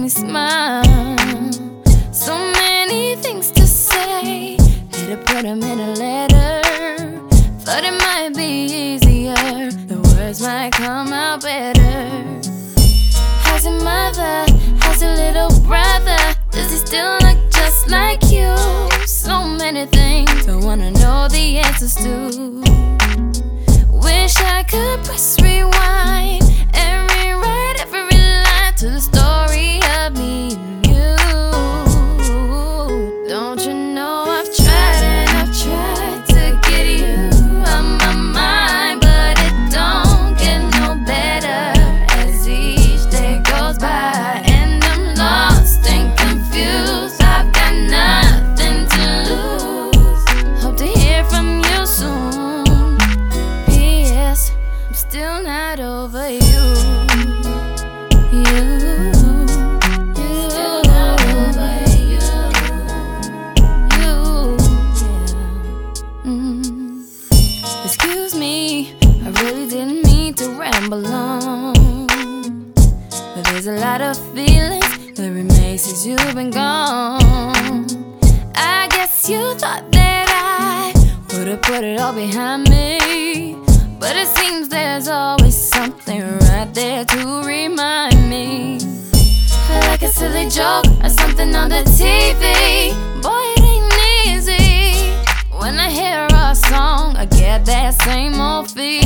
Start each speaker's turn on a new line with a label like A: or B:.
A: me smile. So many things to say, had to put them in a letter. Thought it might be easier, the words might come out better. How's your mother? How's your little brother? Does he still look just like you? So many things I wanna know the answers to. Wish I could press rewind and rewrite every line to the story of me and you. Don't you know I've tried and I've tried to get you out my mind, but it don't get no better as each day goes by, and I'm lost and confused. I've got nothing to lose. Hope to hear from you soon. P.S. I'm still not over you. Excuse me, I really didn't mean to ramble on, but there's a lot of feelings that remain since you've been gone. I guess you thought that I would've put it all behind me, but it seems there's always something right there to remind me. Like a silly joke or something on the TV. Boy, it ain't easy. When I hear our song, I get that same old feeling.